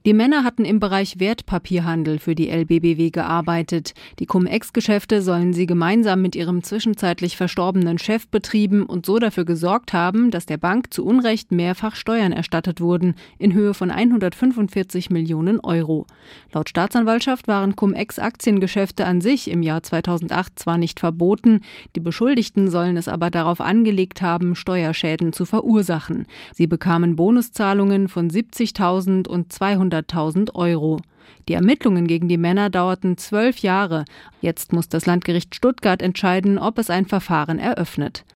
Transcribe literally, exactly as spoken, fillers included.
Die Männer hatten im Bereich Wertpapierhandel für die L B B W gearbeitet. Die Cum-Ex-Geschäfte sollen sie gemeinsam mit ihrem zwischenzeitlich verstorbenen Chef betrieben und so dafür gesorgt haben, dass der Bank zu Unrecht mehrfach Steuern erstattet wurden, in Höhe von hundertfünfundvierzig Millionen Euro. Laut Staatsanwaltschaft waren Cum-Ex-Aktiengeschäfte an sich im Jahr zweitausendacht zwar nicht verboten, die Beschuldigten sollen es aber darauf angelegt haben, Steuerschäden zu verursachen. Sie bekamen Bonuszahlungen von siebzigtausend und zweihunderttausend Euro. Die Ermittlungen gegen die Männer dauerten zwölf Jahre. Jetzt muss das Landgericht Stuttgart entscheiden, ob es ein Verfahren eröffnet.